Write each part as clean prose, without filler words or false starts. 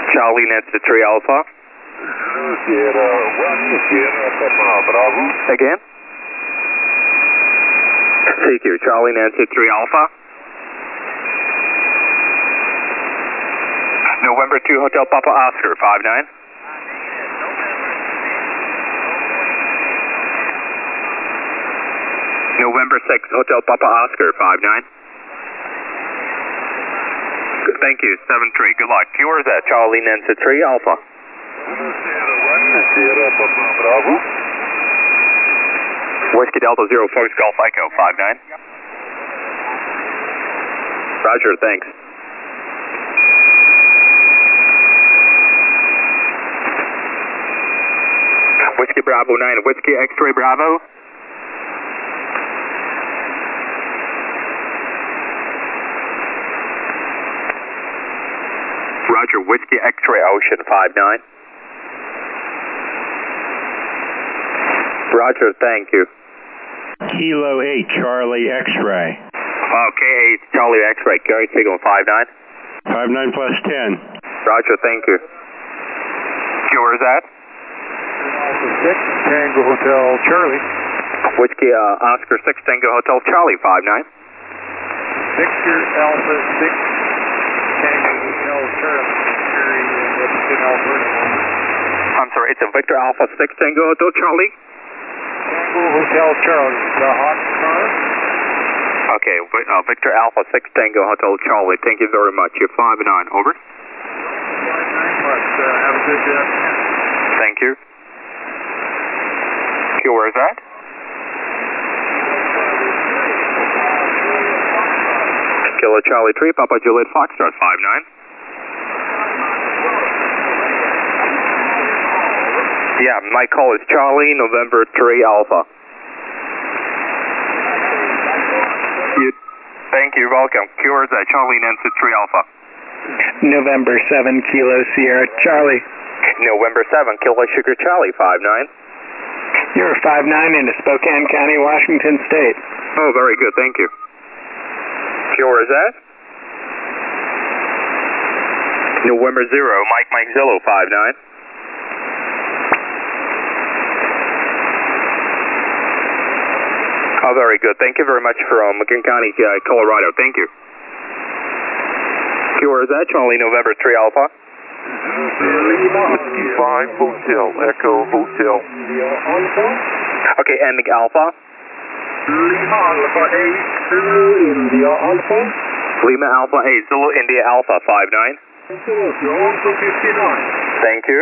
Charlie Nancy 3 Alpha. Sierra 1, Sierra Papa Bravo. Again. CQ, Charlie Nancy 3 Alpha. November 2 Hotel Papa Oscar 59. November 6 Hotel Papa Oscar 59. Thank you, 7-3, good luck. Yours at Charlie Nancy 3 Alpha. Sierra 1, Sierra Papa Bravo. Whiskey Delta 0 Fox Golf Echo 59. Roger, thanks. Whiskey Bravo 9, Whiskey X-Ray Bravo. Roger, Whiskey X-Ray Ocean 59. Roger, thank you. Kilo 8, Charlie X-Ray. Okay, Charlie X-Ray, carry signal 59. 59 plus 10. Roger, thank you. Where is that? Alpha 6, Tango Hotel Charlie. Whiskey Oscar 6 Tango Hotel Charlie 59. Victor Alpha 6, Tango Hotel Charlie. Carry Edmonton, Alberta. I'm sorry, it's a Victor Alpha 6 Tango Hotel Charlie? Tango Hotel Charlie, the hot car. Okay, Victor Alpha 6 Tango Hotel Charlie, thank you very much. You're 5-9, over. 5-9 much, have a good afternoon. Thank you. Okay, where is that? Kilo Charlie 3, Papa Juliet Foxtrot 59. Yeah, my call is Charlie, November 3 Alpha. Thank you, welcome. Cures at Charlie Nancy 3 Alpha. November 7 Kilo Sierra Charlie. November 7 Kilo Sugar Charlie 59. You're 5-9 into Spokane County, Washington State. Oh, very good, thank you. Where is that? November 0 Mike Zillow 59. Oh, very good. Thank you very much from McKean County, Colorado. Thank you. Where is that? Charlie, November 3 Alpha. Whiskey 5 Hotel, Echo Hotel. Okay, and Alpha. Lima Alpha 8, Zulu India Alpha. Lima Alpha 8, Zulu India Alpha 59. Also 59. Thank you.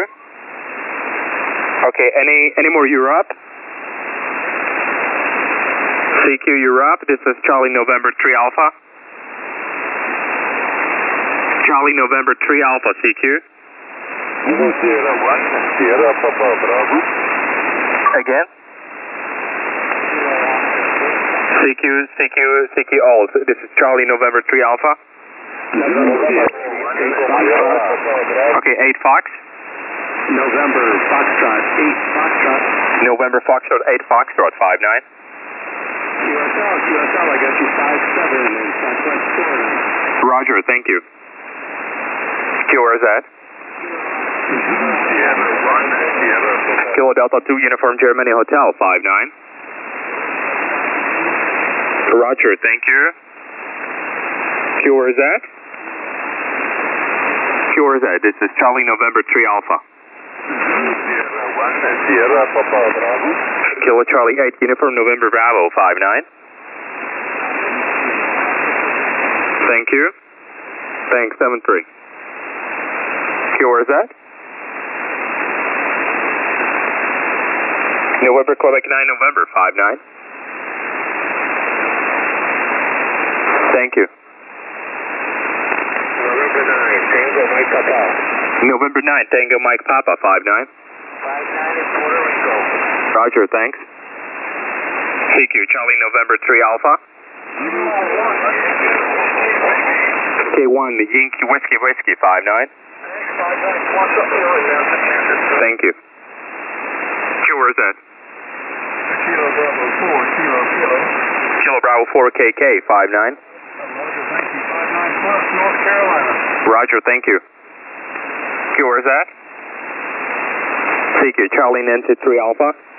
Okay, any more Europe? CQ Europe, this is Charlie November 3 Alpha. Charlie November 3 Alpha, CQ. Sierra 1, Sierra Papa Bravo. Again? CQ all. This is Charlie November 3 Alpha. Okay, 8 Fox. November Foxtrot 8 Foxtrot. November Foxtrot 8 Foxtrot 59. QSL, I got you 5-7 in Southwest Florida. Roger, thank you. Where is that? Sierra 1, Sierra. Kilo Delta 2 Uniform Germany Hotel 59. Roger, thank you. Where is that? Where is that? This is Charlie November 3 Alpha. Sierra 1, Sierra Papa Bravo. Kilo Charlie 8 Uniform November Bravo 59. Thank you. Thanks, 7-3. Where is that? November Quebec 9 November 59. Thank you. November 9, Tango Mike Papa. November 9 Tango Mike Papa 59. 5-9 in Puerto Rico. Roger, thanks. CQ Charlie November 3 Alpha. K1 the Yankee Whiskey 59. Thank you. Where is that? Kilo Bravo 4, Kilo. Kilo Bravo 4 KK 59. Roger, thank you. 5-9 plus North Carolina. Roger, thank you. CQ, where's that? CQ, Charlie Nancy 3 Alpha.